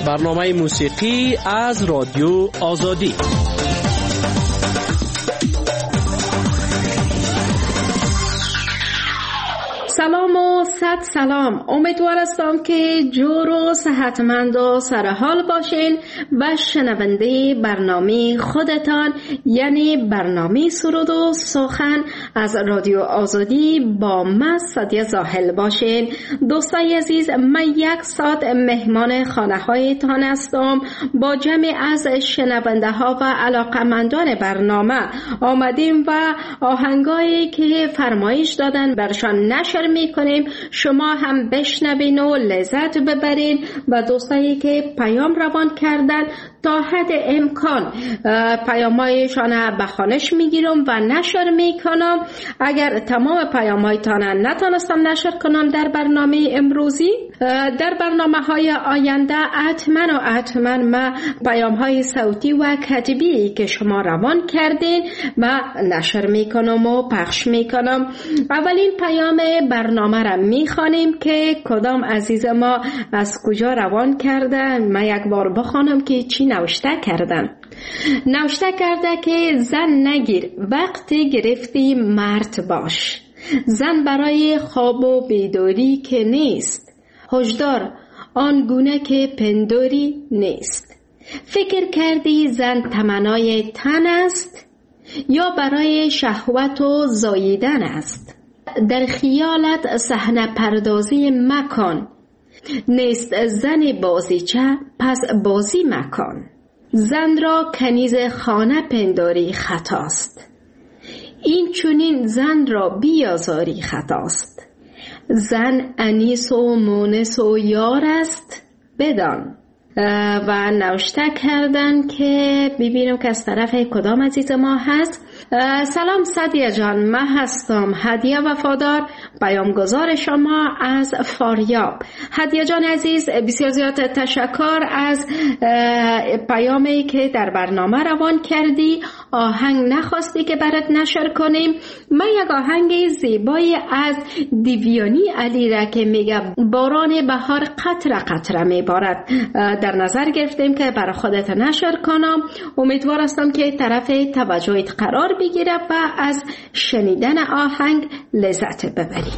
برنامه موسیقی از رادیو آزادی. سلام و صد سلام. امیدوار هستم که جور و صحتمند و سرحال باشین و شنونده برنامه خودتان، یعنی برنامه سرود و سخن از رادیو آزادی با من سادیه زاهل باشین. دوستای عزیز، من 1 ساعت مهمان خانه هایتان هستم. با جمعی از شنونده ها و علاقمندان برنامه آمدیم و آهنگایی که فرمایش دادن برشان نشر میکنیم، شما هم بشنوین و لذت ببرین و دوستایی که پیام روان کردن تا حد امکان پیامایشان به خوانش میگیرم و نشر میکنم. اگر تمام پیامایتان نتونستم نشر کنم در برنامه امروزی، در برنامه های آینده حتما ما پیام های صوتی و کتبی که شما روان کردین و نشر میکنم و پخش میکنم. اولین پیام برنامه را میخوانیم که کدام عزیز ما از کجا روان کردن. من یک بار بخوانم که چی نوشته کردن. نوشته کرده که زن نگیر، وقت گرفتی مرد باش. زن برای خواب و بیداری که نیست، هشدار آن گونه که پنداری نیست. فکر کردی زن تمنای تن است یا برای شهوت و زاییدن است؟ در خیالت صحنه پردازی مکن، نیست زن بازیچه پس بازی مکن. زن را کنیز خانه پنداری خطاست، این چونین زن را بیازاری خطاست. زن انیس و مونس و یار است بدان. و نوشته کردن که ببینم که از طرف کدام عزیز ما هست. سلام سادیه جان، من هستم هدیه وفادار، پیامگذار شما از فاریاب. هدیه جان عزیز، بسیار زیاد تشکر از پیامی که در برنامه روان کردی. آهنگ نخواستی که برات نشر کنیم. من یک آهنگ زیبایی از دیویانی علی را که میگه باران بهار قطره قطره میبارد در نظر گرفتیم که برای خودت نشر کنم. امیدوار هستم که طرف توجهت قرار بگیره و از شنیدن آهنگ لذت ببری.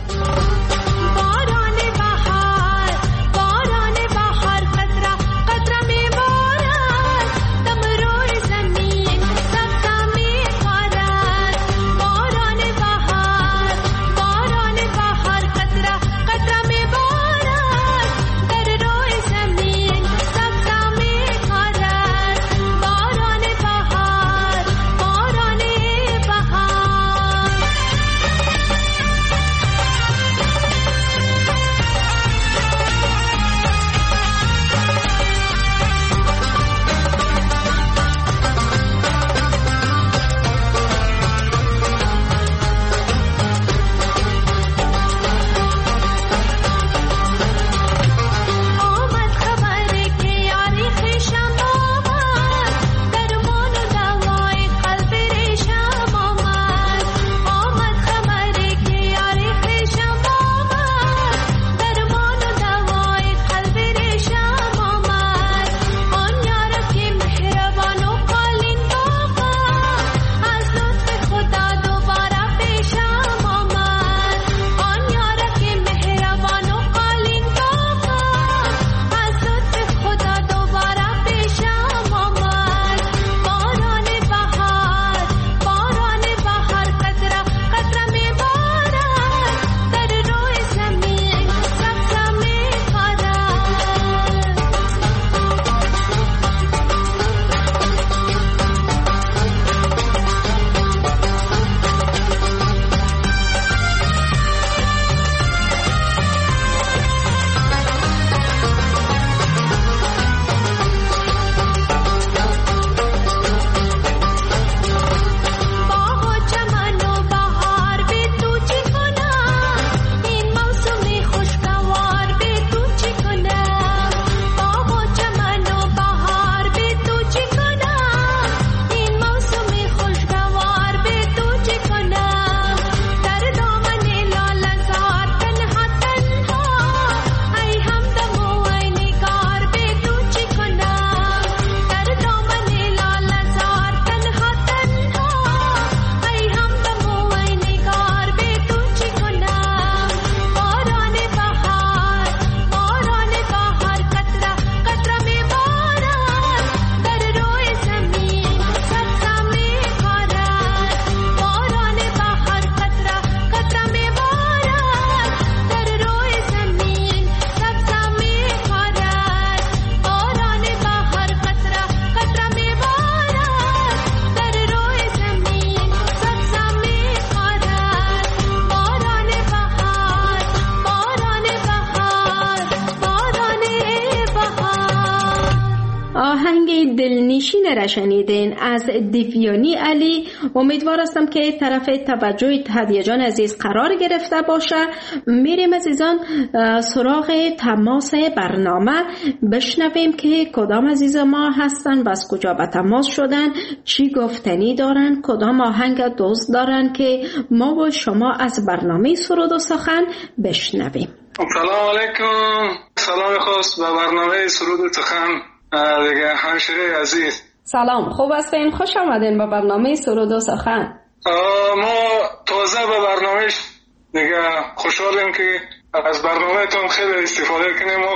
را شنیدین از دیویانی علی. امیدوار هستم که طرف توجه هدیه جان عزیز قرار گرفته باشه. میریم عزیزان سراغ تماس برنامه، بشنویم که کدام عزیز ما هستن و از کجا به تماس شدن، چی گفتنی دارن، کدام آهنگ دوست دارن که ما و شما از برنامه سرود و سخن بشنویم. سلام علیکم، سلام خاص به برنامه سرود و سخن دیگه همشیره عزیز. سلام، خوب هستین؟ خوش آمدین به برنامه سرود و سخن. ما تازه به برنامه دیگه خوشحالیم که از برنامهتون خیلی استفاده کنیم. ما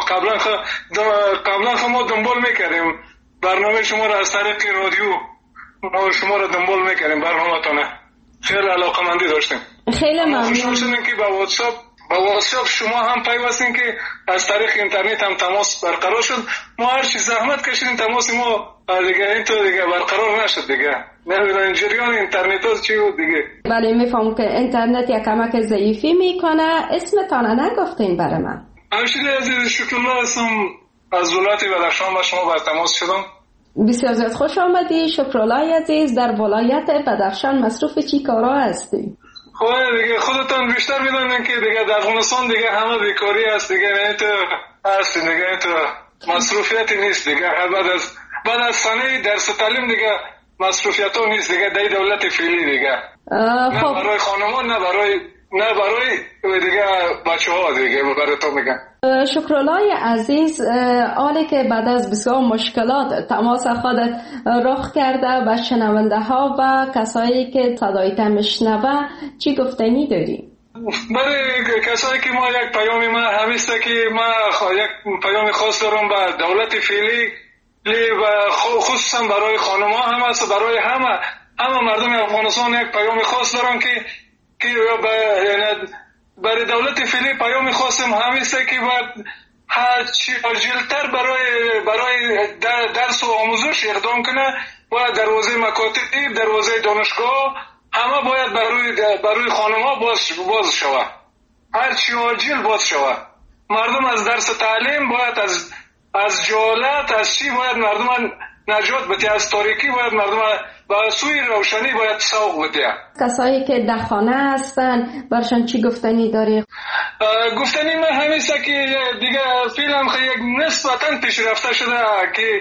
قبلا ما دنبال میکردیم برنامه شما را از طریق رادیو، ما شما را دنبال میکردیم برنامه‌تون، خیلی علاقه‌مندی داشتیم. خیلی ممنون. خوشحال شدیم که با واتساپ شما هم پیوستین که از طریق اینترنت هم تماس برقرار شد. ما هر چی زحمت کشیدیم تماس ما دیگه اینطور دیگه برقرار نشد دیگه. نمیدونم جریان اینترنت ها چی بود دیگه. بله میفهمم که اینترنت یک کمک ضعیفی میکنه. اسمتان نگفتین برای من؟ همشیره عزیز شکرالله هستم، از ولایت بدخشان با شما بر تماس شدم. بسیار زیاد خوش آمدی شکرالله عزیز. در ولایت بدخشان مصروف چی کارا هستی؟ خب دیگه خودتان بیشتر میدونین که دیگه در افغانستان دیگه همه بیکاری هست دیگه، نه تو هست دیگه، تو مصروفیتی نیست دیگه. بعد از سنه درس تعلیم دیگه مصروفیت ها نیست دیگه در دولت فعلی دیگه. نه برای خانمان نه برای دیگه بچه ها دیگه برای تو میگن. شکرالله عزیز، حالی که بعد از بسیار مشکلات تماس خودت رخ کرده به شنونده ها و کسایی که صدایت میشنوه چی گفتنی داری؟ برای کسایی که ما یک پیام ما همیسته که ما یک پیام خاص دارم به دولت فعلی و خصوصا برای خانم‌ها هم است، برای همه مردم افغانستان یک پیام خاص دارم که برای دولت فعلی پیام خاصم همیسته که باید هر چی عاجل‌تر برای درس و آموزش اقدام کنه و در حوزه مکاتب، در حوزه دانشگاه همه باید برای خانم‌ها باز شود. هر چی عاجل باز شود. مردم از درس تعلیم باید از جهالت از چی باید مردم نجات بده، از تاریکی باید مردم به سوی روشنی باید سوق بده. کسایی که در خانه هستن برشان چی گفتنی داری؟ گفتنی من همیشه که دیگه فیلم یک نسبتا پیشرفته شده که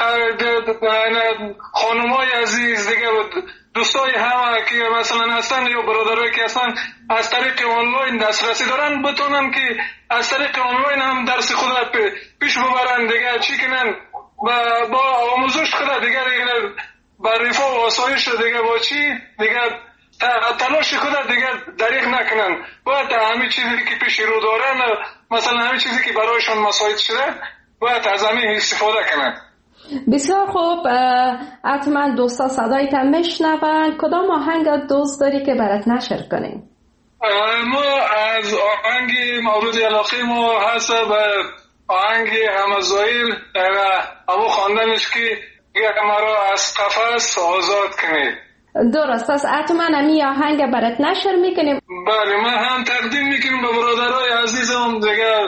خانمای عزیز دیگه دوستای همه که مثلا هستن یا برادرایی که هستن از طریق آنلاین دسترسی دارن بتونن که از طریق آنلاین هم درس خود را پیش ببرن دیگه، چی کنن با آموزش خود دیگه با رفاه و آسایش دیگه با چی دیگه تلاش خود دیگه دریغ نکنن. باید همه چیزی که پیش رو دارن، مثلا همه چیزی که برایشان مساعد شده باید از همین استفاده کنن. بسیار خوب، حتما دوستا صدایت هم میشنون. کدام آهنگ دوست داری که برات نشر کنیم؟ ما از آهنگ مورد علاقه ما هست به آهنگ همزایل ابو خواندنش که مرا از قفس آزاد کنید. درست است، حتما همی آهنگ برات نشر میکنیم. بله، من هم تقدیم میکنیم به برادرای عزیزم دیگه،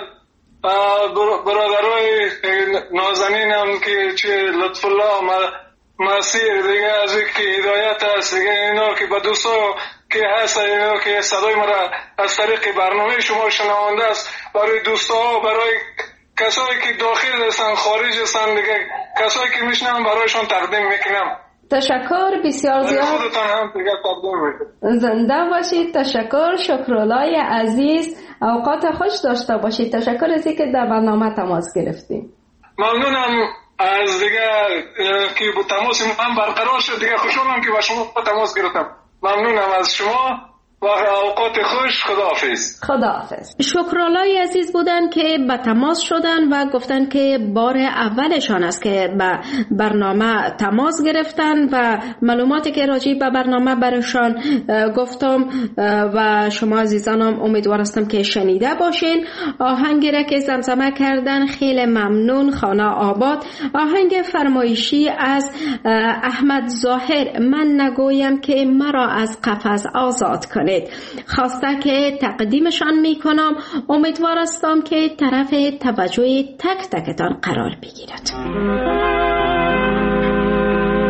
برادرای نازنینم که چه لطف الله مسیر دیگه از که هدایت هست دیگه، اینا که به دوستا که هست، اینا که صدای مرا از طریق برنامه شما شنونده است، برای دوستا، برای کسایی که داخل هستن خارج هستن دیگه، کسایی که میشنم برایشون تقدیم میکنم. تشکر بسیار زیاد. خودتان هم دیگه تقدیم میکنم. زنده باشید. تشکر شکرالله عزیز، اوقات خوش داشته باشید. تشکر از اینکه در برنامه تماس گرفتیم. ممنونم از دیگه که با تماس هم برقرار شد دیگه، خوشحالم که با شما تماس گرفتم. ممنونم از شما و اوقات خوش. خداحافظ. خداحافظ. شکرالله عزیز بودن که به تماس شدن و گفتن که بار اولشان است که به برنامه تماس گرفتن و معلوماتی که راجع به برنامه برشان گفتم و شما عزیزانم امیدوار هستم که شنیده باشین. آهنگی را که زمزمه کردن خیلی ممنون. خانه آباد، آهنگ فرمایشی از احمد ظاهر، من نگویم که مرا از قفس آزاد کنید. خواسته که تقدیمشان میکنم. امیدوار هستم که طرف توجه تک تکتان قرار بگیرد.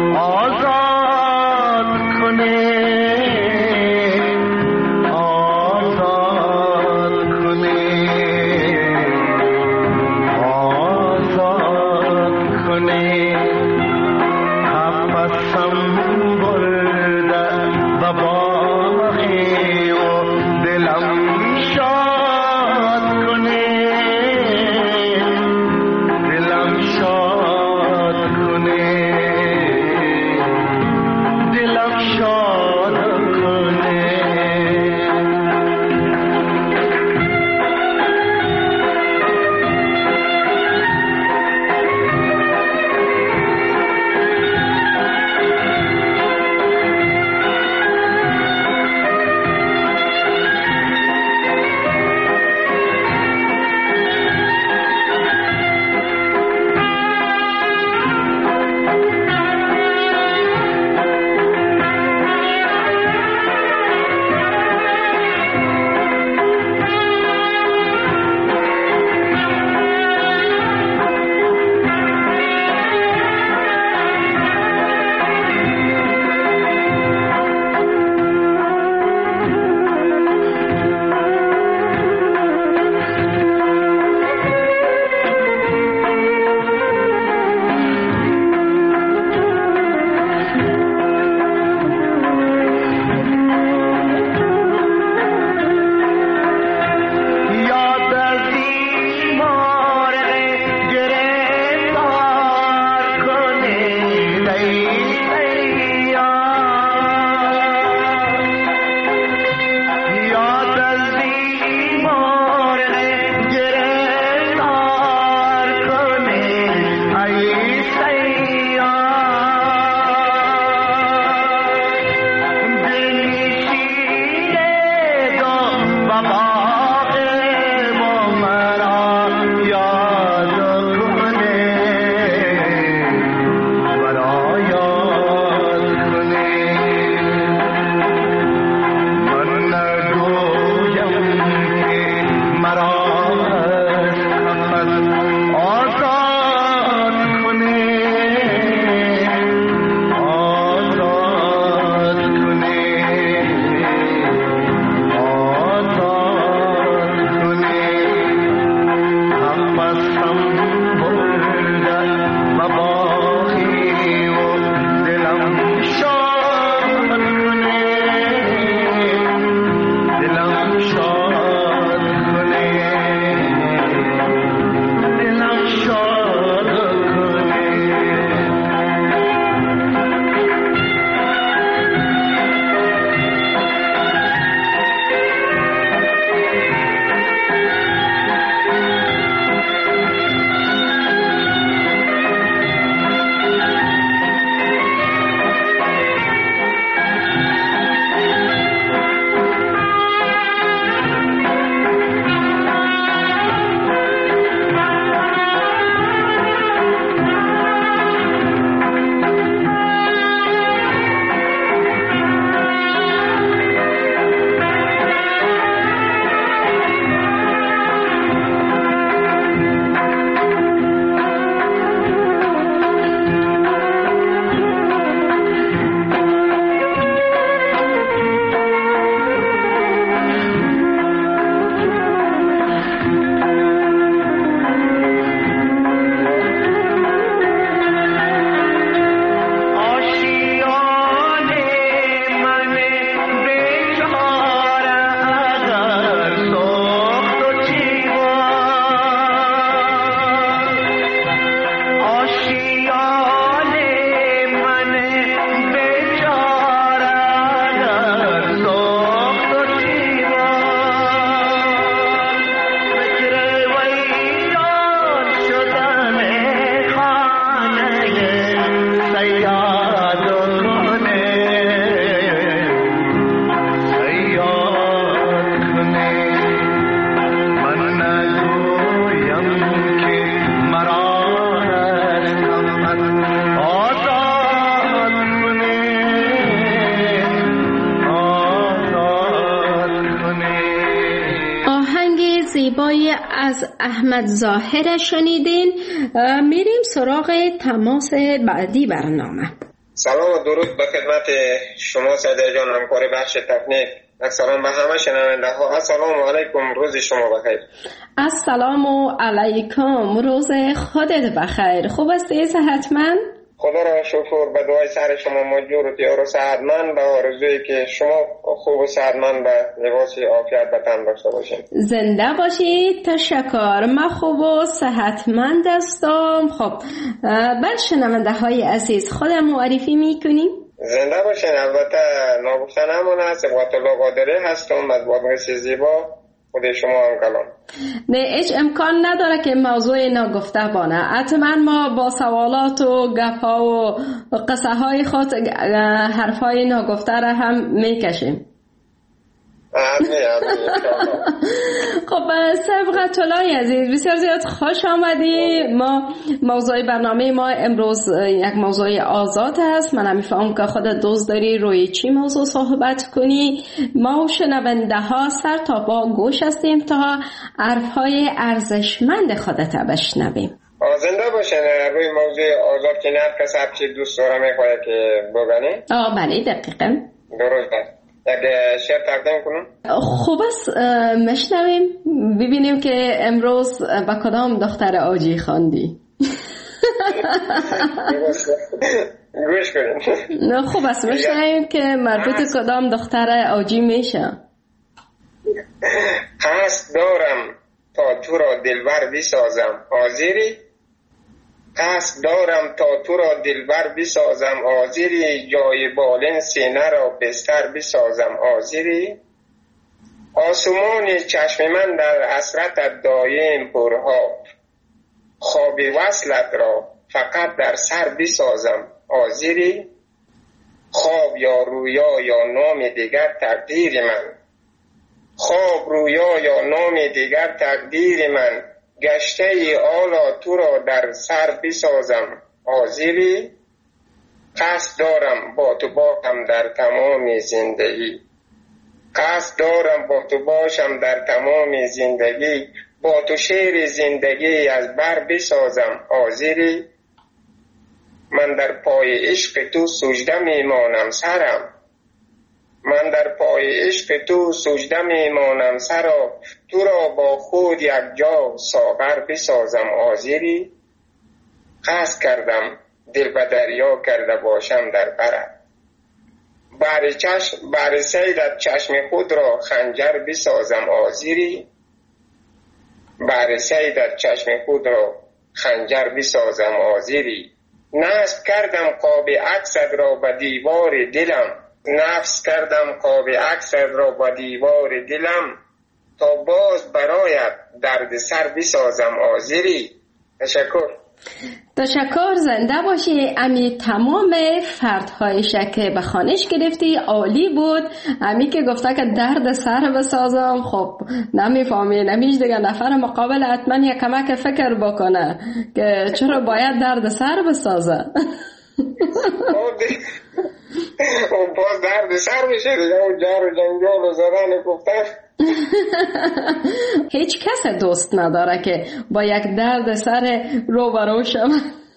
زیبایی از احمد ظاهر شنیدین. میریم سراغ تماس بعدی برنامه. سلام و درود به خدمت شما سعید جان، همکار بخش تکنیک. سلام به همه شنونده ها. السلام علیکم، روز شما بخیر. السلام علیکم، روز خودت بخیر. خوب هستی؟ صحتمند؟ خدا را شکر. به دعای سر شما مجبور و تیار و صحتمند به آرزویی که شما خوب و صحتمند به لباس عافیت به تن داشته باشید. زنده باشید. تشکر. من خوب و صحتمند هستم. خب بر شنونده های عزیز خودم معرفی میکنیم؟ زنده باشین. البته ناگفتن همون هست. صبغت الله قادری هستم از بادغیس زیبا. خود شما هم کلام. نه هیچ امکان نداره که موضوع ناگفته بانه. حتما ما با سوالات و گپا و قصه های خود حرفای ناگفته را هم میکشیم. خب صبغت الله عزیز، بسیار زیاد خوش آمدی. ما موضوع برنامه ما امروز یک موضوع آزاد است. من میفهمم که خودت دوست داری روی چی موضوع صحبت کنی. ما و شنونده ها سر تا با گوش هستیم تا حرفهای ارزشمند خودت بشنویم. زنده باشین. روی موضوع آزاد که نه کس هر چی دوست داره میخواه که بگنی؟ بله دقیقا درست است. یک شعر تقدیم کنم؟ خوب است، مشنویم ببینیم که امروز با کدام دختر آجی خواندی. گوش کنیم. خوب است، مشنویم که مربوط کدام دختر آجی میشه. قصد دارم تا تو را دلبر بسازم، حاضری؟ قصد دارم تا تو را دلبر بسازم، حاضری؟ جای بالین سینه را بستر بسازم، حاضری؟ آسمان چشم من در حسرتت دایم پرها، خواب وصلت را فقط در سر بسازم، حاضری؟ خواب یا رویا یا نام دیگر تقدیر من، خواب رویا یا نام دیگر تقدیر من، گشته ای آلا تو را در سر بسازم، حاضری؟ قصد دارم با تو باشم در تمام زندگی، قصد دارم با تو باشم در تمام زندگی، با تو شعر زندگی از بر بسازم، حاضری؟ من در پای عشق تو سجده میمانم سرم، من در پای عشق تو سجده میمانم سرا، تو را با خود یک جا ساغر بسازم، حاضری؟ قصد کردم دل به دریا کرده باشم در برت، بر صیدت چشم خود را خنجر بسازم، حاضری؟ بر صیدت چشم خود را خنجر بسازم، حاضری؟ نصب کردم قاب عکست را به دیوار دلم، نفس کردم قاب عکست را با دیوار دلم، تا باز برایت درد سر بسازم، حاضری؟ تشکر. تشکر. زنده باشی. امی تمام فردهای که به خانش گرفتی عالی بود. امی که گفته که درد سر بسازم، خب نمیفهمی، نمیش دیگه نفر مقابل حتما یک کمک فکر بکنه که چرا باید درد سر بسازه. اون باز درد سر میشه دیگه، اون جار و جنجال و زدن گفتن. هیچ کس دوست نداره که با یک درد سر روبرو شود.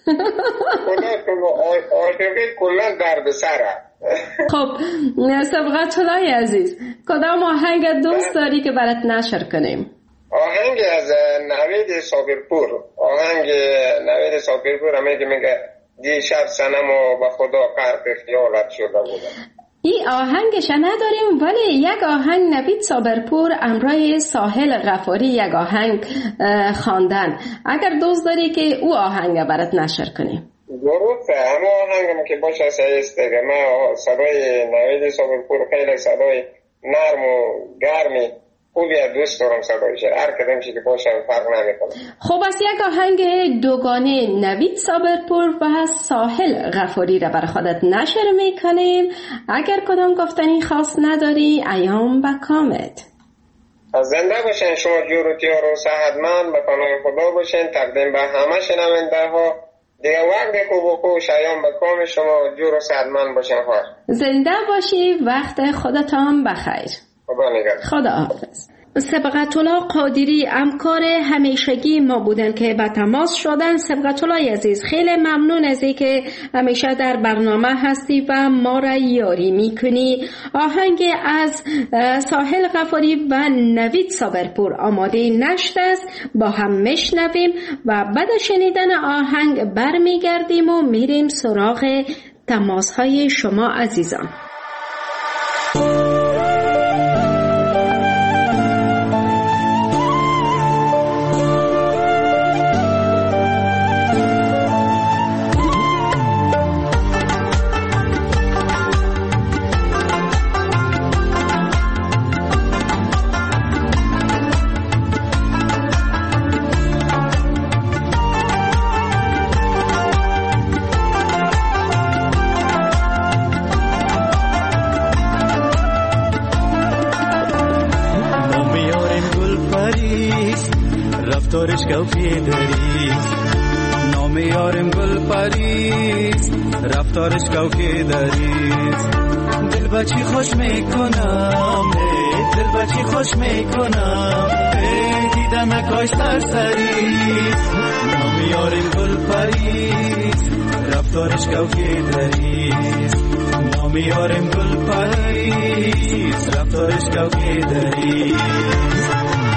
عاشقی کلا درد سره. خب صبغت الله عزیز، کدام آهنگ دوست داری که برات نشر کنیم؟ آهنگ از نوید صابرپور. آهنگ نوید صابرپور همه که میگه دیشب صنمو به خدا غرق خیالت شده بودم. این آهنگش نداریم، ولی یک آهنگ نوید صابرپور امرای ساحل غفاری یک آهنگ خواندن. اگر دوست داری که او آهنگ برات نشر کنیم. درسته، همه آهنگم که باشه سعیست دیگه. من صدای نوید صابرپور خیلی صدای نرم و گرمی خوبی دوست دارم صدایش. هر کدام چیزی که باشه فرق نمیکنه. خب از یک آهنگ دوگانه نوید صابرپور و ساحل غفاری را برای خودت نشر میکنیم. اگر کدام گفتنی خاص نداری ایام و کامت. زنده باشین. شما جور و تیار و صحتمند به پناه خدا باشین. تقدیم به همه شنونده ها دیگه وقت خوب و خوش ایام به کام شما جور و صحتمند باشین. خواهر زنده باشی. وقت خودتان بخیر. خدا نگهدار. خدا حافظ. سبقت الله قادری همکار همیشگی ما بودن که به تماس شدن. سبقت الله عزیز، خیلی ممنون از اینکه همیشه در برنامه هستی و ما را یاری میکنی. آهنگ از ساحل غفاری و نوید صابرپور آماده نشده است، با هم میشنویم و بعد شنیدن آهنگ برمیگردیم و میریم سراغ تماس های شما عزیزان. رفتارش کوفی دریست، نام یارم گل پریست، رفتارش کوفی دریست. دل بچی خوش میکنم، دل بچی خوش میکنم، دیدم اکاش سرسریست. نام یارم گل پریست، رفتارش کوفی دریست. نام یارم گل پریست، رفتارش کوفی دریست.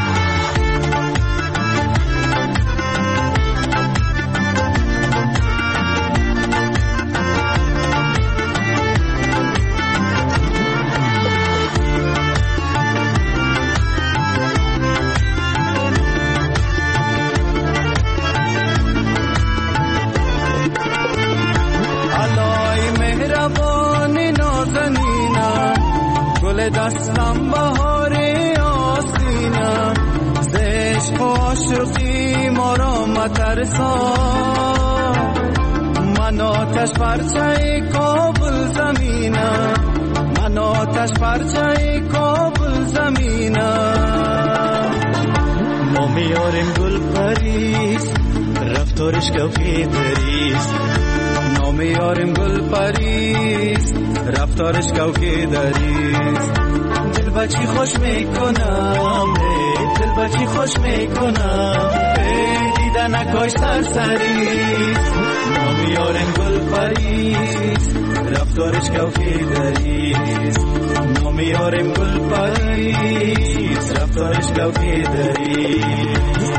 دستم بهار آستینم، زشق و عاشقی ما را مترسا. من آتش پرچه کابل زمینم، من آتش پرچه کابل زمینم. ما میاریم گل پریست، رفتارش کوفی دریست. نام یارم گل پریست، رفتارش کوفی دریست. دل بچی خوش میکنم، دل بچی خوش میکنم، دیدن اکاش سرسریست. نام یارم گل پریست، رفتارش کوفی دریست. نام یارم گل پریست، رفتارش کوفی دریست.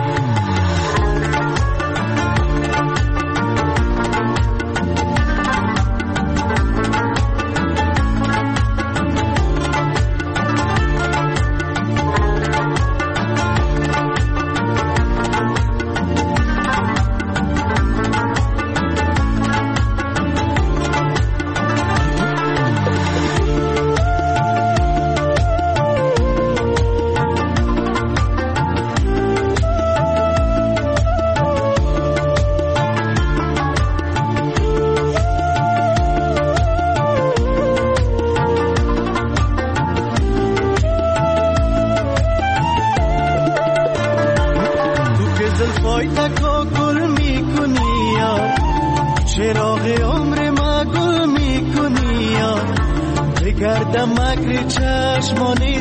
گردم مکر چشمان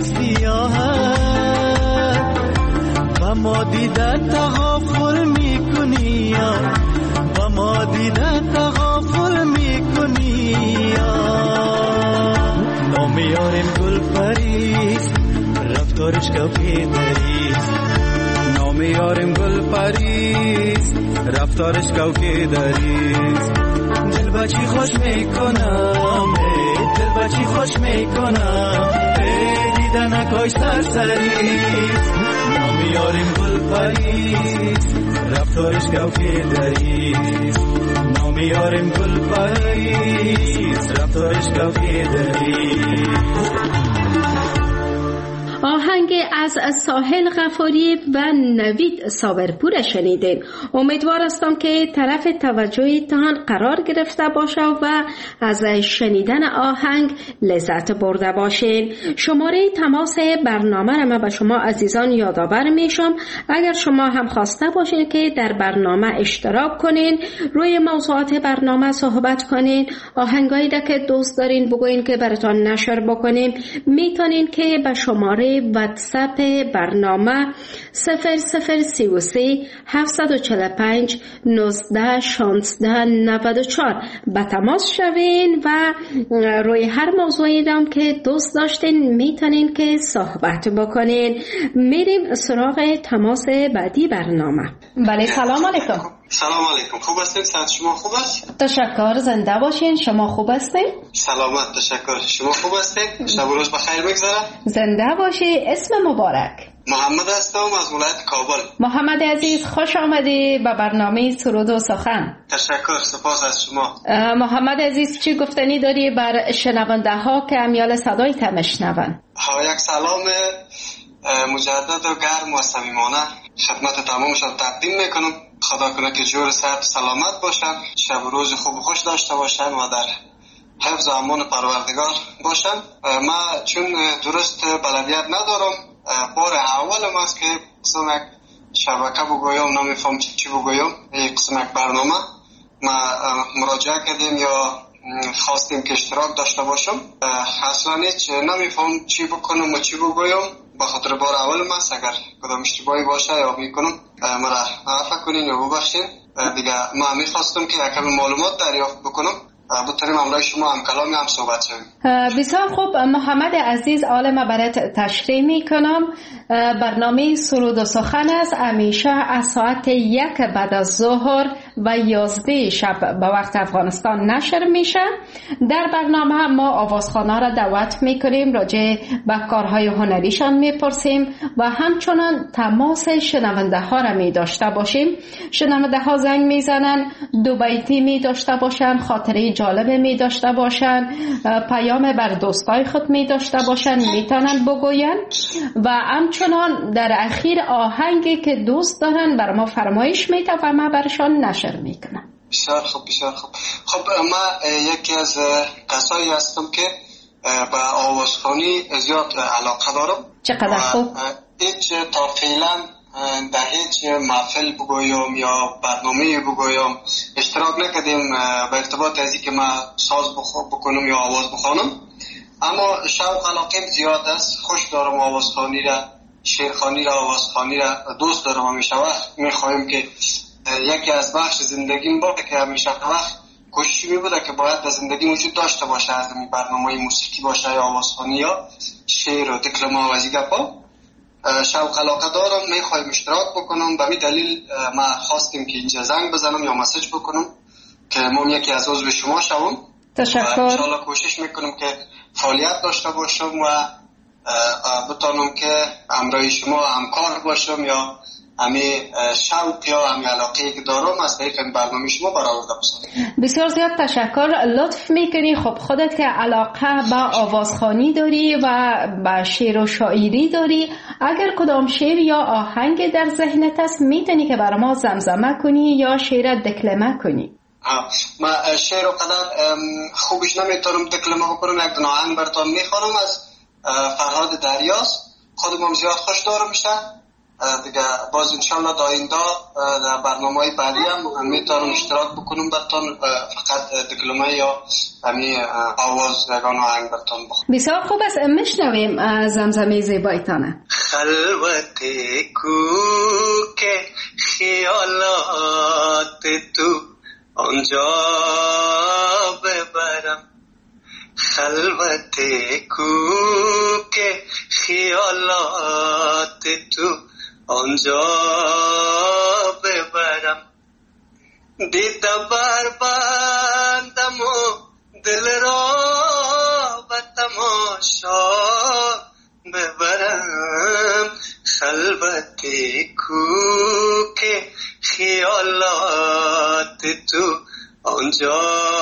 سیاهت و ما دیدن تغافل میکنی، و ما دیدن تغافل میکنی. نام یارم گل پریست، رفتارش کوفی دریست. نام یارم گل پریست، رفتارش کوفی دریست. دل بچی خوش میکنم، دل بچی خوش میکنم، دیدن اکاش سرسریست. نام یارم گل پریست، رفتارش کوفی دریست. نام یارم گل پریست، رفتارش کوفی دریست. آهنگ از ساحل غفاری و نوید صابرپور شنیدین. امیدوار هستم که طرف توجهتان قرار گرفته باشه و از شنیدن آهنگ لذت برده باشین. شماره تماس برنامه را من به شما عزیزان یادآور میشم. اگر شما هم خواسته باشین که در برنامه اشتراک کنین، روی موضوعات برنامه صحبت کنین، آهنگایی که دوست دارین بگوین که براتون نشر بکنیم، میتونین که به شماره واتساپ برنامه 0033 745 19 16 94 به تماس شوین و روی هر موضوعی هم که دوست داشتین میتونین که صحبت بکنین. میریم سراغ تماس بعدی برنامه. بله سلام علیکم. سلام علیکم، خوب هستید؟ صحت شما خوب است؟ تشکر، زنده باشین. شما خوب هستین؟ سلامت، تشکر. شما خوب هستید؟ شب و روز بخیر بگذره. زنده باشی. اسم مبارک؟ محمد هستم از ولایت کابل. محمد عزیز خوش آمدی به برنامه سرود و سخن. تشکر، سپاس از شما. محمد عزیز چی گفتنی داری بر شنونده ها که امیال صدای تا میشنون؟ یک سلام مجدد و گرم و صمیمانه خدمت تمامشان تقدیم میکنم. خدا کنه که جور صحت سلامت باشن، شب و روز خوب و خوش داشته باشن و در حفظ و امان پروردگار باشن. من چون درست بلدیت ندارم، بار اولم است که قسم یک شبکه بگویم، نمیفهم چی بگویم. یک قسم یک برنامه ما مراجعه کردیم یا خواستیم که اشتراک داشته باشم. اصلا هیچ نمیفهم چی بکنم و چی بگویم، به خاطر بار اولم است. اگر کدام اشتباهی باشه یا میکنم مرا عفو کنین یا ببخشین. دیگه ما میخواستم که یک کمی معلومات دریافت بکنم، بتونیم همراه شما هم کلامی هم صحبت شویم. بسیار خوب محمد عزیز، عالم برات تشریح میکنم. برنامه سرود و سخن است، همیشه از ساعت 1 بعد از ظهر و 11 شب به وقت افغانستان نشر میشه. در برنامه ما آوازخوانا را دعوت میکنیم، راجع به کارهای هنریشان میپرسیم و همچنان تماس شنونده ها را می داشته باشیم. شنونده ها زنگ میزنن، دو بیتی می داشته باشن، خاطره جالب می داشته باشن، پیام بر دوستای خود می داشته باشن، میتونن بگوین و همچنان در اخیر آهنگی که دوست دارن بر ما فرمایش میده و ما برشان نشر میکنم. بسیار خوب، بسیار خوب. خب ما یکی از کسایی هستم که به آوازخوانی زیاد علاقه دارم. چقدر خوب. هیچ تا فعلا در هیچ محفل بگویم یا برنامه بگویم اشتراک نکردیم به ارتباط از اینکه ما ساز بکنم یا آواز بخوانم، اما شوق علاقه زیاد است. خوش دارم آوازخوانی را، شعرخوانی را، آوازخوانی را دوست دارم. همیشه وقت میخوایم که یکی از بخش زندگیم باشه که همیشه وقت کوشش میبوده که باید در زندگی وجود داشته باشه، از این برنامه موسیقی باشه یا آوازخوانی یا شعر و دکلمه و از این گپا. شوق علاقه دارم، میخوایم اشتراک بکنم. به می دلیل ما خواستیم که اینجا زنگ بزنم یا مسیج بکنم که ما یکی از عضو شما شوم. تشکر. ان شاء الله کوشش میکنم که فعالیت داشته باشم و بتونم که همراه شما همکار باشم یا همی شوق یا همی علاقه که دارم از طریق برنامه شما برآورده باشم. بسیار زیاد تشکر، لطف میکنی. خب خودت که علاقه به آوازخوانی داری و به شعر و شاعری داری، اگر کدام شعر یا آهنگ در ذهنت است میتونی که برای ما زمزمه کنی یا شعر دکلمه کنی؟ ما شعر و قدر خوبش نمیتونم دکلمه بکنم. یک دو آهنگ براتون میخوانم از فرهاد دریاست. خودم زیاد خوش دارم میشه. دیگه باز انشالله در آینده در برنامه‌های بعدی هم میتونم اشتراک بکنم براتون، فقط دکلمه یا همین آواز یگان آهنگ براتون بخونم. بسیار خوب است، میشنویم زمزمه زیبایتانه. خلوت کو که خیالات تو آنجا ببرم، خلوت کو که خیالات تو آنجا ببرم، دیده بر بندم و دل را به تماشا ببرم، خلوت کو که خیالات تو آنجا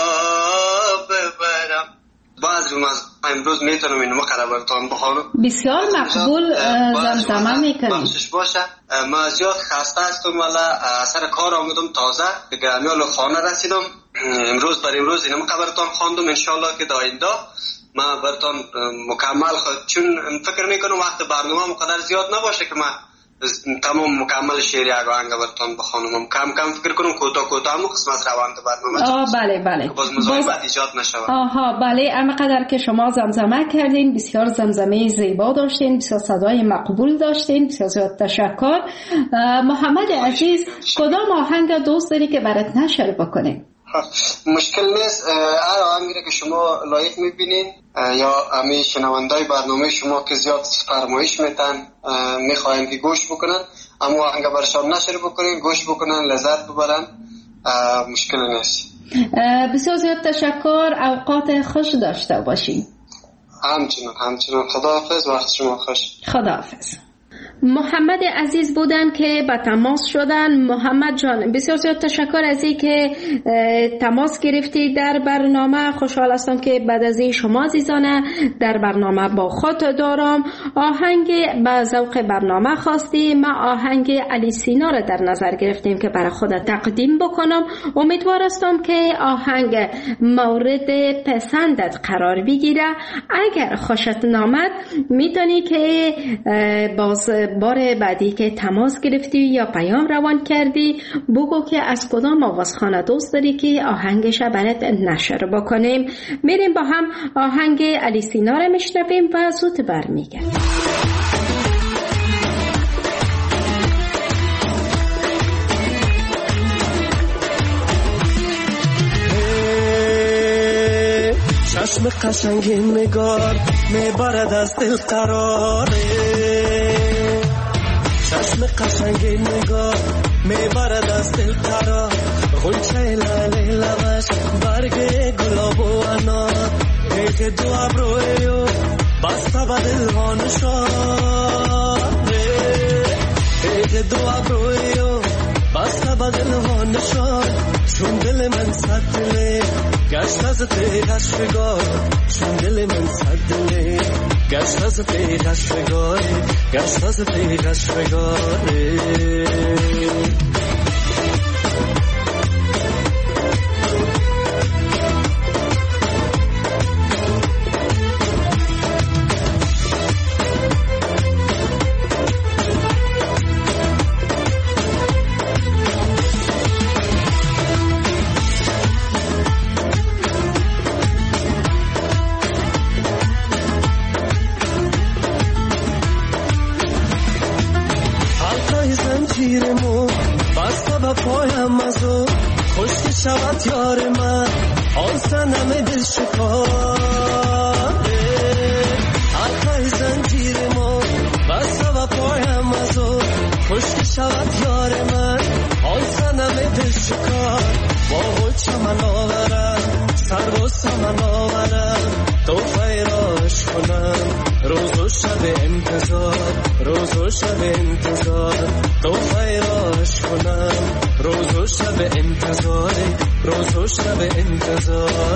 ببرم. بعضی از امروز میتونم اینو مقرر براتون بخوانم. بسیار مقبول زمزمه میکنی. بخشش باشه. ما زیاد خسته هستم ولی سر کار آمدم تازه دیگه میال خانه رسیدم. امروز بر امروز اینو مقرر براتون خواندم. انشالله که در آینده ما براتون مکمل چون فکر میکنم وقت برنامه مقدر زیاد نباشه که ما تمام مکمل شعر یک آهنگ براتون بخوانم. کم فکر کنم کوتاه هم قسمت روند برنامه. بله. باز مزاحمت ایجاد نشود. بله، اما قدر که شما زمزمه کردین، بسیار زمزمه زیبا داشتین، بسیار صدای مقبول داشتین، بسیار زیاد تشکر. محمد عزیز، کدام آهنگ دوست داری که برات نشر بکنیم؟ مشکل نیست، هر آهنگی که شما لایق میبینین یا امی شنوندای برنامه شما که زیاد فرمایش میتن میخواین که گوش بکنن، اما آهنگ برشان نشر بکنین، گوش بکنن، لذت ببرن، مشکل نیست. بسیار زیاد تشکر، اوقات خوش داشته باشین. همچنان. خداحافظ، وقت شما خوش. خداحافظ. محمد عزیز بودن که با تماس شدن. محمد جان، بسیار زیاد تشکر از این که تماس گرفتی در برنامه. خوشحال هستم که بعد از این شما عزیزانه در برنامه با خود دارم. آهنگ به ذوق برنامه خواستی، ما آهنگ علی سینا را در نظر گرفتیم که برای خود تقدیم بکنم. امیدوار هستم که آهنگ مورد پسندت قرار بگیره. اگر خوشت نامد میتونی که باز بار بعدی که تماس گرفتی یا پیام روان کردی بگو که از کدام آوازخانه دوست داری که آهنگش برات نشر بکنیم. میریم با هم آهنگ علی سینا رو میشنویم و زود برمیگردیم. چشم قشنگ نگار میبرد از دل قراره، چشم قشنگ نگار میبرد از دل قرار، غنچه لاله لبش برگ گلاب و انار، پیک دو ابرویو بسته به دل ها نشانه، پیک دو ابرویو بسته به دل ها نشان، چون دل من صد دله گشت از پیغش بگار، چون دل من صد دله گشت از پیغش بگار، گشت از پیغش بگار. پایم از او خوشی شود یار من، آن سنم دل شکاره، حلقه زنجیر ما بسته و پایم از او خوشی شود یار من، آن سنم دل شکار، با خود چمن آورم سر و سمن آورم، توفه راش کنم روز و شب انتظار، روز و شب انتظار، توفه راش کنم روز و شب انتظار، روز و شب انتظار.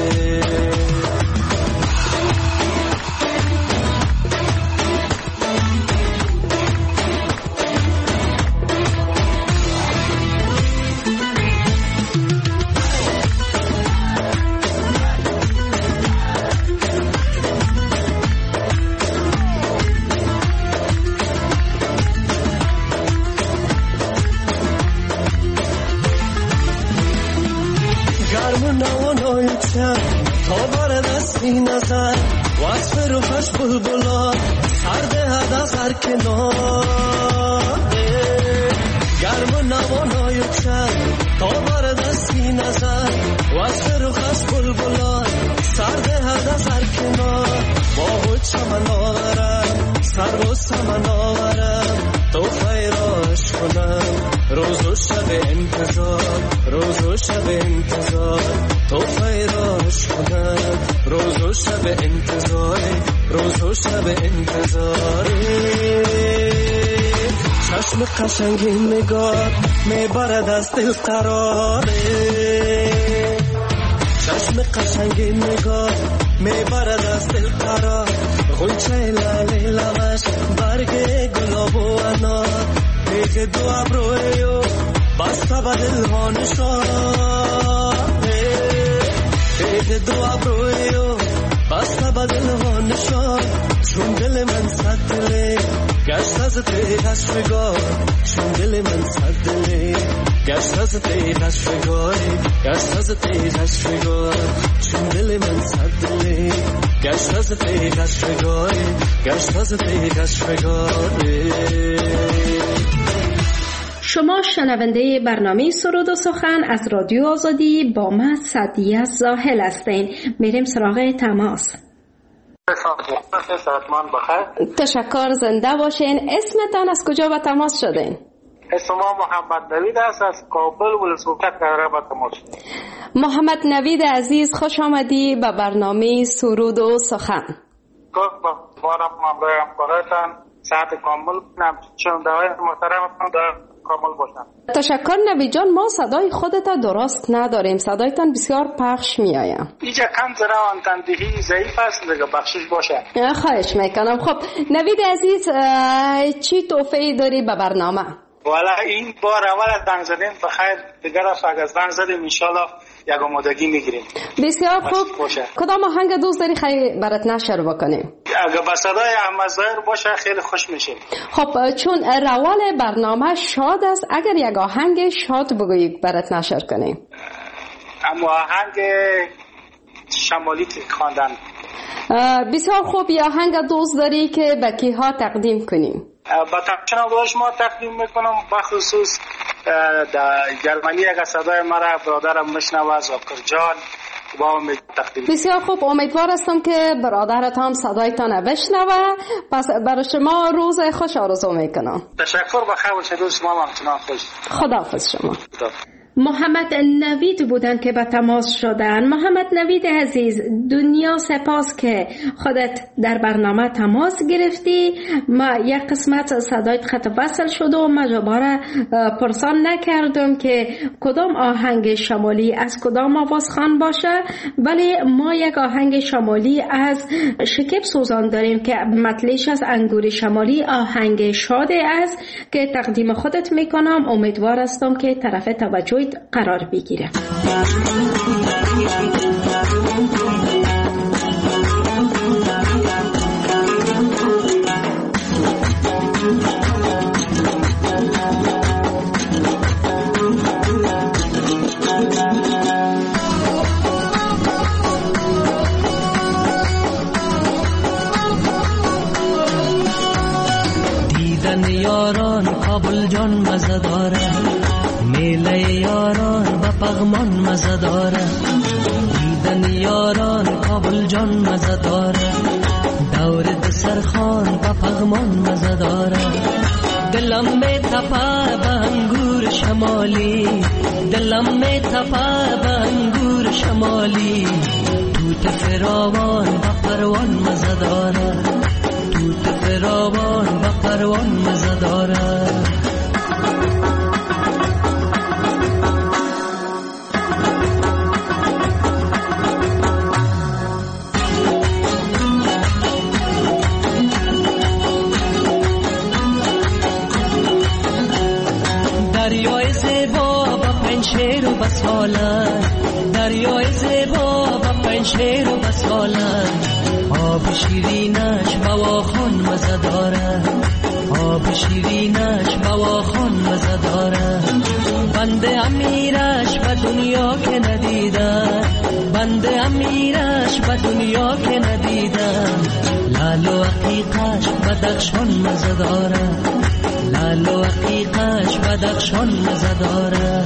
تا برد از این نظر وصف روحش بلبلا سرده هد از هر کنار، گرم و نوانای چند تا برد از این نظر وصف روحش بلبلا سرده هد از هر کنار، با خود چمن آورم سر و سمن آورم، تو خیراش کنم روز و شب انتظار، روز و شب انتظار، تو خیراش کنم روز و شب انتظار، روز و شب انتظار. چشم قشنگ نگار میبرد از دل قراره، چشم قشنگ نگار میبرد از دل قرار، غنچه لاله لبش برگ گلاب و انار، پیک دو ابرویو بسته به دل ها نشانه، پیک دو ابرویو بسته به دل ها نشان، چون دل من صد دله گشت از تیغش بگار چون دل من سردله گشت از تیغش بگار گشت از تیغش بگار چون دل من سردله گشت از تیغش بگار گشت از تیغش بگار. شما شنونده برنامه سرود و سخن از رادیو آزادی با من سعدیه زاهل هستین. میریم سراغ تماس. تشکر، زنده باشین. اسمتان از کجا به تماس شدین؟ اسم ما محمد نوید است، از کابل ولسوالی قراره به تماس شدیم. محمد نوید عزیز، خوش آمدی به برنامه سرود و سخن. بارم ممنون همکارتان ساعت کامل کنم چون دعای محترم کامل باشم. تشکر نوید جان. ما صدای خودت درست نداریم، صدایتان بسیار پخش می آیم. اینجا کم ذره آنتندهی ضعیف است، دیگه بخشش باشه. خواهش میکنم. خب نوید عزیز، چی توفیقی داری به برنامه؟ والا این بار اول زنگ زدیم، بخیر دیگر دفعه اگر زنگ زدیم انشالله یک آمادگی میگیریم. بسیار خوب. کدام آهنگ دوست داری خیلی برات نشر بکنیم؟ اگر با صدای احمد ظاهر باشه خیلی خوش میشه. خب چون روال برنامه شاد است، اگر یک آهنگ شاد بگویی برات نشر کنیم. اما آهنگ شمالی خواندن. بسیار خوب. یا آهنگ دوست داری که به کیها تقدیم کنیم؟ با تماشاگران ما تقدیم میکنم، بخصوص در جرمنی اگر صدای مرا برادرم مشنوه زاکر جان با امید تقدیم. بسیار خوب. امیدوار هستم که برادرت هم صدایتان بشنوه. پس برای شما روز خوش آرزو میکنم. تشکر، بخیر باشید. روز شما همچنان خوش. خداحافظ شما. محمد نوید بودن که به تماس شدن. محمد نوید عزیز، دنیا سپاس که خودت در برنامه تماس گرفتی. ما یک قسمت صدایت خط وصل شد و ما دوباره پرسان نکردم که کدام آهنگ شمالی از کدام آوازخوان باشه، ولی ما یک آهنگ شمالی از شکیب سوزان داریم که مطلعش از انگور شمالی آهنگ شاده است که تقدیم خودت میکنم. امیدوار هستم که طرف توجه قرار بگیره. دیدن یاران کابل جان مزه داره، میله یاران با پغمان مزه داره. دیدن یاران کابل جان مزه داره، دور دسترخوان با پغمان مزه داره. دلم می تپه به انگور شمالی، دلم می تپه به انگور شمالی. توت فراوان با پروان مزه داره، توت فراوان با پروان مزه داره. دریای زیبا با پنشیر و بسالن، دریای زیبا با پنشیر و بسالن. آب شیرینش بواخون مزه داره، آب شیرینش بواخون مزه داره. بنده امیرش به دنیا که ندیدم، بنده امیرش به دنیا که ندیدم. لال و عقیقش بدخشان مزه داره، لال و عقیقش بدخشان مزه داره.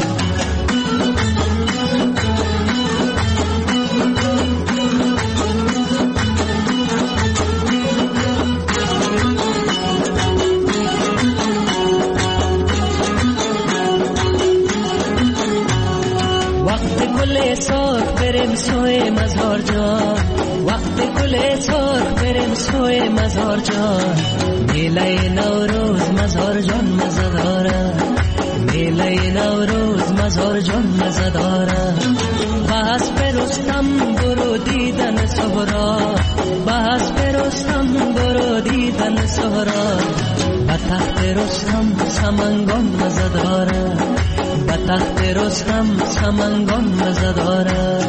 وقت گل سرخ بریم سوی مزار جان، وقت گل سرخ بریم سوی مزار جان. میله نوروز مزار جان مزه داره، میله نوروز مزار جان مزه داره. بس برستم برو دیدن سهرا، بس برستم برو دیدن سهرا. به تخت رستم سمنگان مزه داره، به تخت رستم سمنگان مزه داره.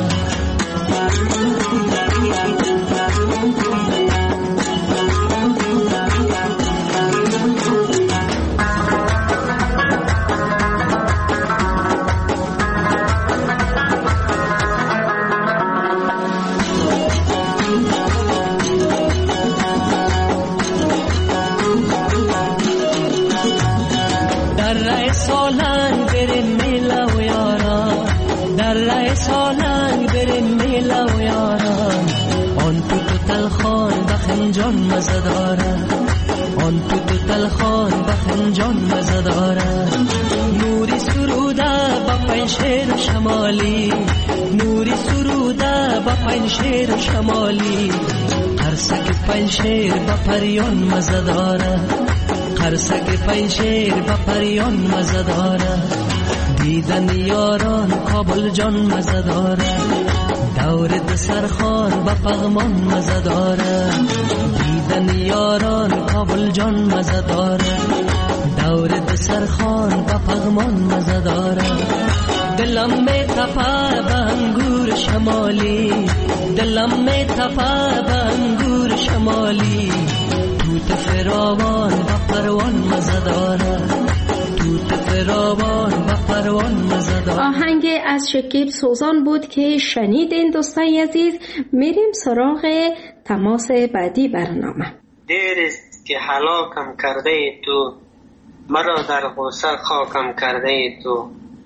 آن تو تلخان بخنجان مزه دارد، آن تو تلخان بخنجان مزه دارد. نوری سروده با پنشیر شمالی، نوری سروده با پنشیر شمالی. قرصک پنشیر با پریان مزه دارد، قرصک پنشیر با پریان مزه دارد. دیدن یاران کابل جان مزه دارد، دور دسرخان با پغمان مزه دارد. دیدن یاران کابل جان مزه دارد، دور دسرخان با پغمان مزه دارد. دلم می تپه به انگور شمالی، دلم می تپه به انگور شمالی. توت فراوان با پروان مزه دارد، توت فراوان با پروان مزه دارد. آهنگ از شکیب سوزان بود که شنیدین دوستان عزیز. میریم سراغ تماس بعدی برنامه. دیریست که هلاکم کرده ای تو، مرا در غصه خاکم کرده ای تو.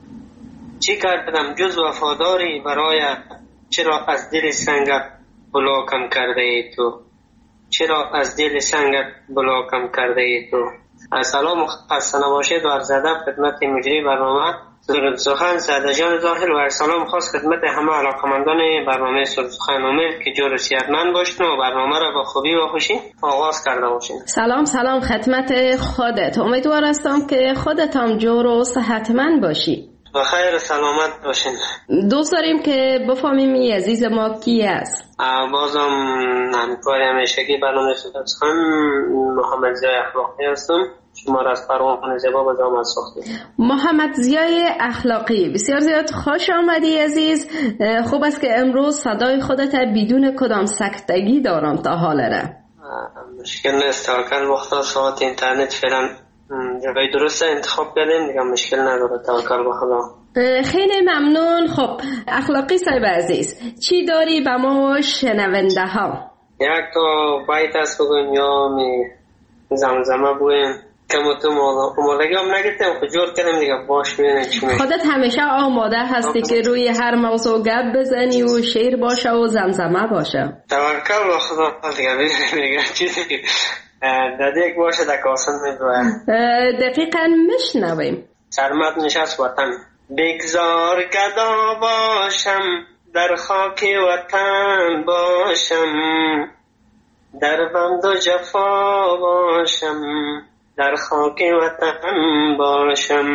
چی کردم جز وفاداری برایت، چرا از دل سنگت بلاکم کرده ای تو، چرا از دل سنگت بلاکم کرده ای تو. سلام و خسته نباشید و عرض ادب خدمت مجری برنامه سرود سخن سعد جان ظاهر و سلام خاص خدمت همه علاقمندان برنامه سرود سخن. امید که جور و صحتمند باشید و برنامه را با خوبی و خوشی آغاز کرده باشید. سلام خدمت خودت. امیدوار هستم که خودت هم جور و صحتمند باشی. بخیر سلامت باشین. دوست داریم که بفهمیم عزیز ما کی است. بازم همکار همیشگی برنامه سرود سخن محمد زیای اخلاقی هستم. شما را از پروانه زیبا به دام از ساختیم. محمد زیای اخلاقی، بسیار زیاد خوش آمدی عزیز. خوب است که امروز صدای خودت بدون کدام سکتگی دارم تا حال را. مشکل نیست، توکل بخدا. ساعت اینترنت فعلا جای درست انتخاب کردیم دیگه، مشکل نداره. توکل به خدا. خیلی ممنون. خب اخلاقی صاحب عزیز، چی داری به ما شنونده ها؟ یک تو بیت است بگویم یا می زمزمه بگویم که تو آمادگی هم نگیتیم خود جور کنیم دیگه. باش بینیم چی میشه. خودت همیشه آماده هستی که روی هر موضوع گپ بزنی و شعر باشه و زمزمه باشه. توکل به خدا دیگه. بینیم چیزی که دادیک باشه دک آسان میدوه. دقیقا مشنویم. سرمت نشست وطن. بگذار گدا باشم در خاک وطن باشم، در بند و جفا باشم در خاک وطن باشم.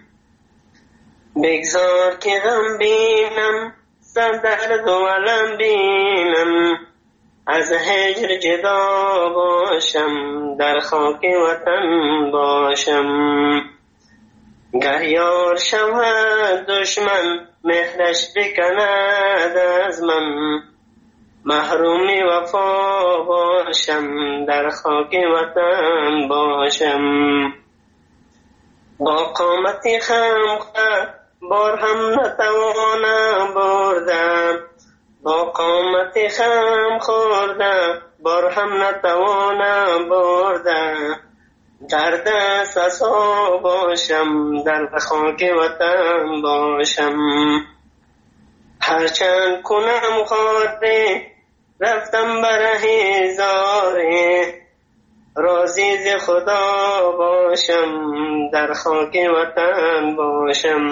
بگذار که غم بینم سر درد و علم بینم، از هجر جدا باشم در خاک وطن باشم. گر یار شود دشمن مهرش بکند از من، محرومی وفا باشم در خاک وطن باشم. با قامتی خم بار هم نتوانم بردم، با قامتی خم خوردم بار هم نتوانم بردم. در دست عصا باشم در خاک وطن باشم. هرچند کنم خاطره رفتم بره زاره، راضی ز خدا باشم در خاک وطن باشم.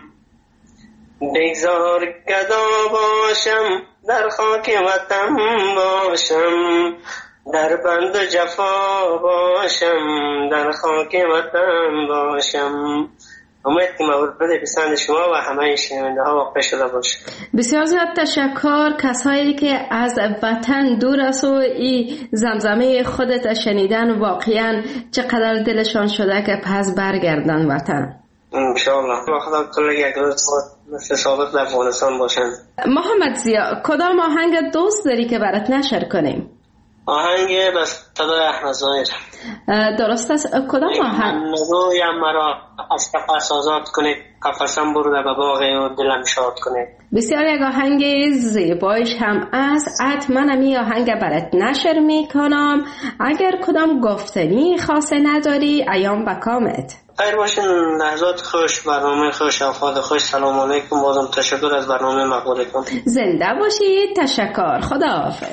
بگذار گدا باشم در خاک وطن باشم، در بند و جفا باشم در خاک وطن باشم. امید که مورد پسند شما و همه شنونده ها واقع شده باشه. بسیار زیاد تشکر. کسایی که از وطن دور است و این زمزمه خودت شنیدن واقعا چقدر دلشان شده که پس برگردن وطن. انشاءالله با خدا کل یک روز مثل ثابت در افغانستان باشن. محمد زیا، کدام آهنگ دوست داری که برات نشر کنیم؟ آهنگ بس صدای احمد ظاهر. درست است. کدام آهنگ؟ نگویم مرا از قفس آزاد کنید، قفسم برده به باغ و دلم شاد کنید. بسیار یک آهنگ زیبایش هم است. حتما می آهنگ برات نشر میکنم. اگر کدام گفتنی خاصه نداری ایام به کامت. خیر باشین. لحظات خوش، برنامه خوش، افاد خوش. سلام علیکم. بازم تشکر از برنامه مقبولتون. زنده باشید. تشکر. خداحافظ.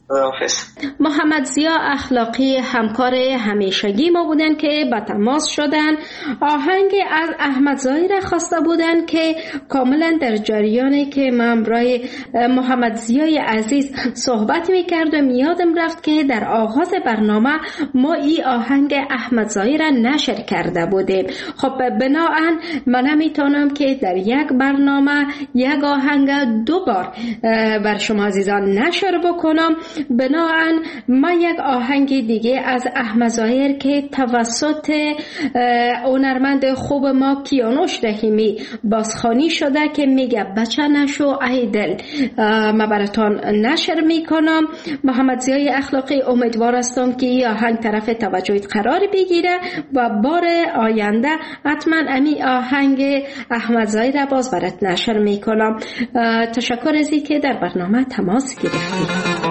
محمد ضیا اخلاقی همکار همیشگی ما بودن که با تماس شدن. آهنگ از احمد ظاهر خواسته بودن که کاملا در جریانی که من همراه محمد ضیای عزیز صحبت میکردم یادم رفت که در آغاز برنامه ما این آهنگ احمد ظاهر نشر کرده بودیم. خب بناهن من نمیتونم که در یک برنامه یک آهنگ دو بار بر شما عزیزان نشر بکنم. بناهن من یک آهنگ دیگه از احمد ظاهر که توسط هنرمند خوب ما کیانوش رحیمی بازخوانی شده که میگه بچه نشو ای دل ما براتون نشر میکنم. محمد ضیای اخلاقی امیدوار هستم که این آهنگ طرف توجهت قرار بگیره و بار آینده حتما امی آهنگ احمد ظاهر باز برات نشر میکنم. تشکر از اینکه در برنامه تماس گرفتید.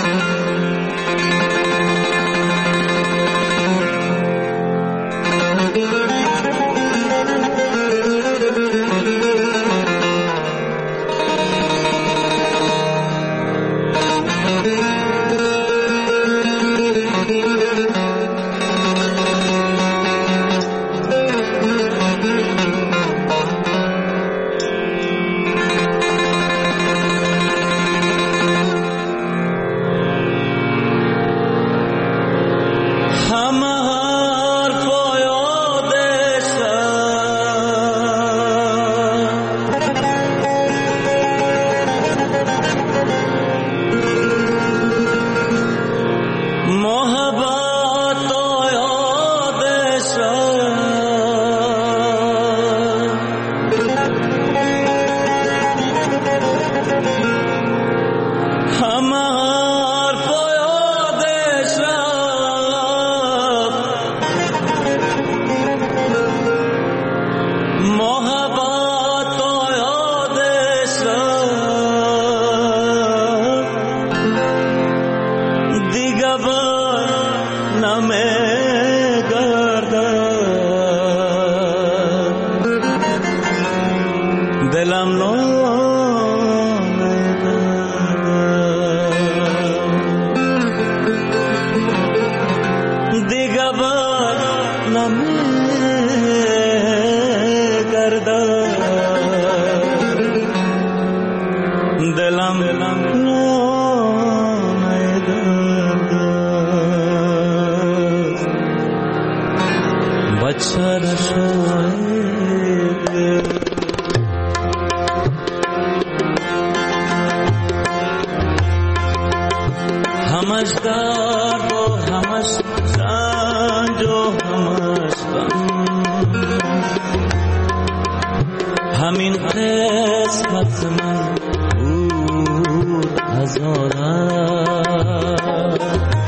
همین قسمت من بود هزارم،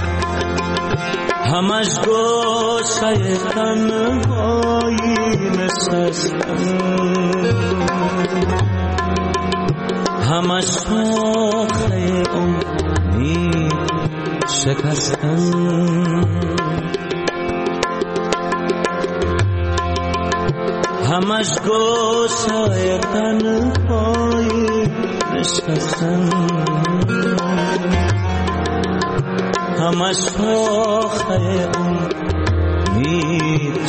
همش گوشه تنهایی نشستم، همش شاخه امید شکستم، همش گوشه تنهایی نشستم، همش شاخه امید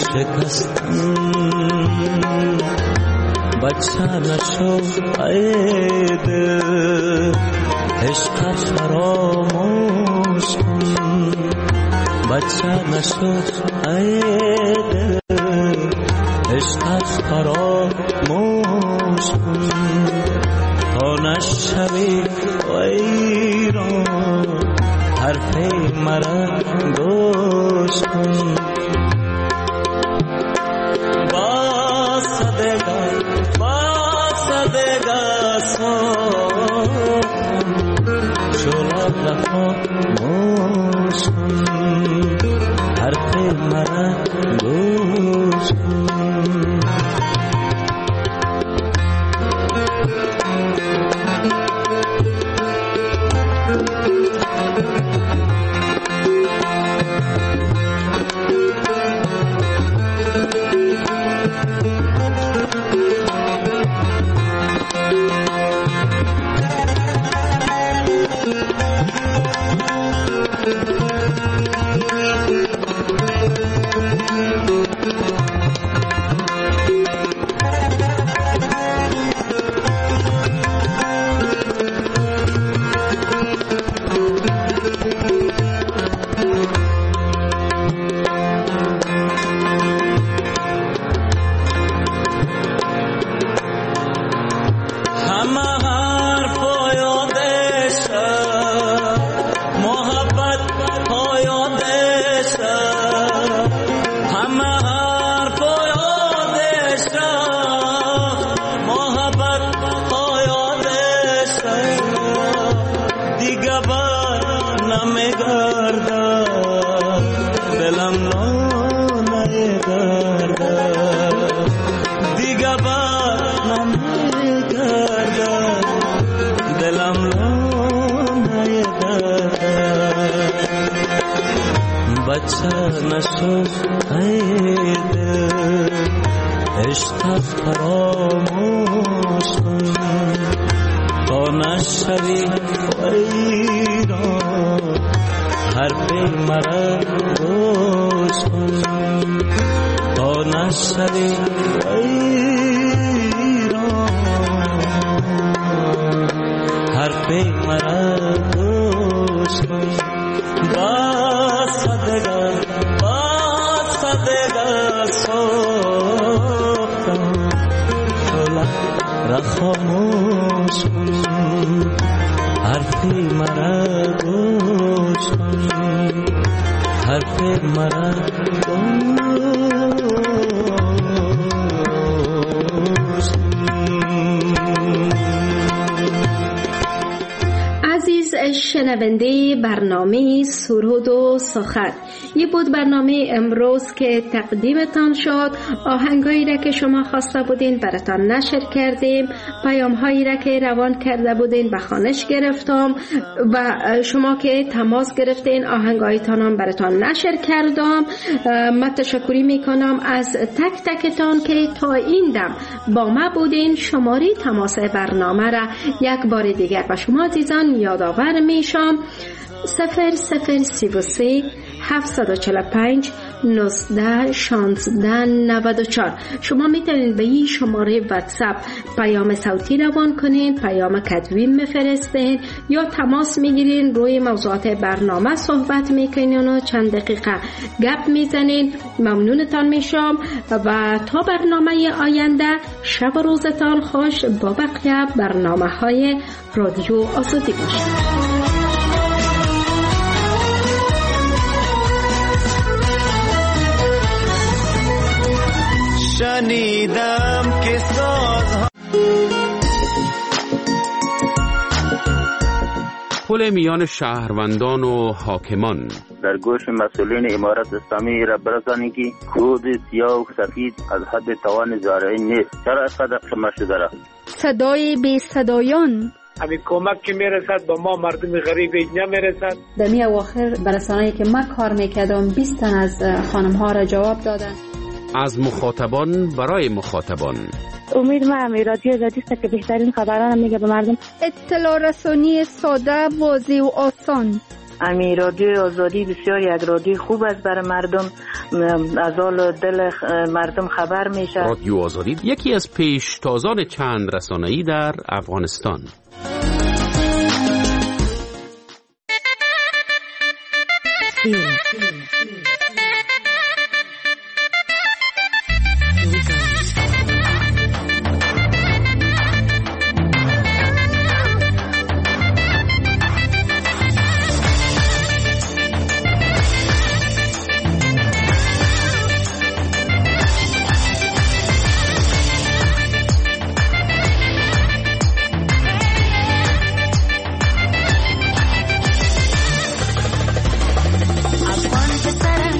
شکستم. بچه نشو ای دل، عشق فراموش کن، بچه نشو ای دل، عشق فراموش کن، تا نشوی ویران حرف مرا گوش کن. با صدگاه سوکن شولا فراموش کن، حرف مرا گوش کن. شنونده برنامه سرود و سخن، یه بود برنامه امروز که تقدیمتان شد. آهنگایی را که شما خواسته بودین براتان نشر کردیم، پیام هایی را که روان کرده بودین به خوانش گرفتم و شما که تماس گرفتین آهنگایتان هم براتان نشر کردم. من تشکری میکنم از تک تکتان که تا این دم با ما بودین. شماره تماس برنامه را یک بار دیگر به شما عزیزان یادآور میشم: 0033 745 19 16 94. شما میتونید به این شماره واتساپ پیام صوتی روان کنین، پیام کتبی میفرستین یا تماس میگیرین، روی موضوعات برنامه صحبت میکنین و چند دقیقه گپ میزنین. ممنونتان میشم و تا برنامه آینده شب و روزتان خوش با بقیه برنامه های رادیو آزادی باشید. شنیدم که سازها پل میان شهروندان و حاکمان در گوش مسئولین امارت اسلامی را برسانید که خود سیاه و سفید از حد توان زارعین نیست. چرا اینقدر خمه شده را؟ صدای بی صدایان همین کمک که میرسد با ما مردم غریب اینجا میرسد. در می اواخر برسانه‌ای که من کار میکردم 20 تن از خانم ها را جواب دادن. از مخاطبان برای مخاطبان. امید من رادیو آزادی است که بهترین خبران میگه به مردم. اطلاع رسانی ساده، واضح و آسان. امی رادیو آزادی بسیار یک رادیو خوب است برای مردم، از حال دل مردم خبر میشه. رادیو آزادی یکی از پیشتازان چند رسانه‌ای در افغانستان. افغان پسر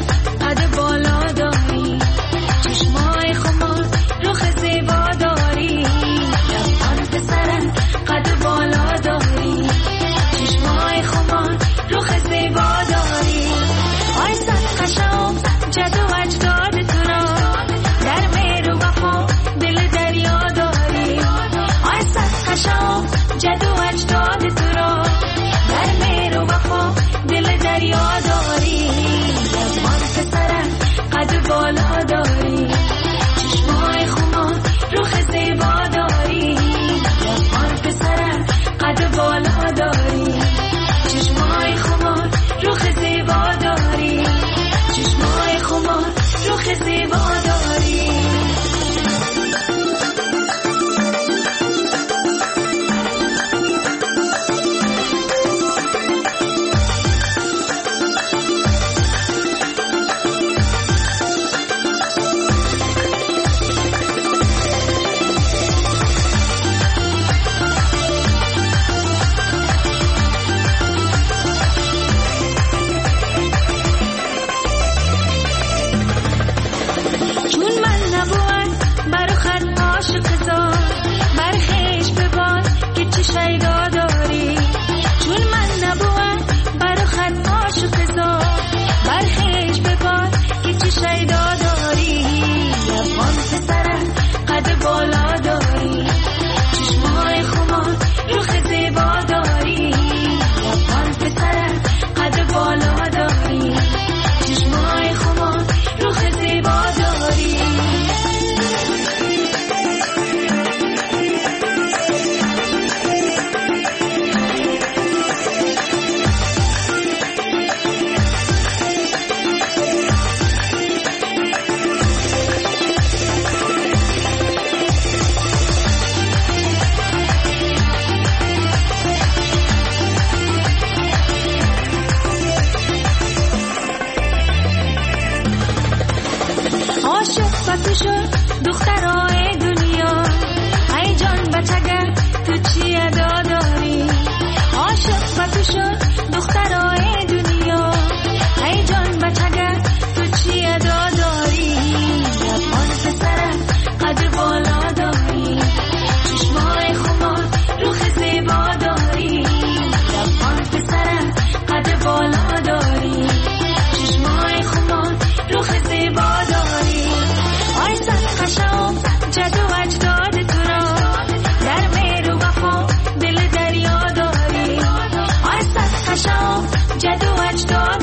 با تو شد دخترای دنیا، ای جان بچگه تو چی ادا داری؟ عاشق با تو شد دخترای دنیا، ای جان بچگه تو چی ادا داری؟ افغان پسرم قدر بالا داری، چشمای خمار روح زیبا داری. افغان پسرم قدر بالا داری، چشمای خمار روح زیبا داری. آی صد قشم جد و اجداد تو را، در مهر و وفا دل دریا داری. آی صد قشم جد و اجداد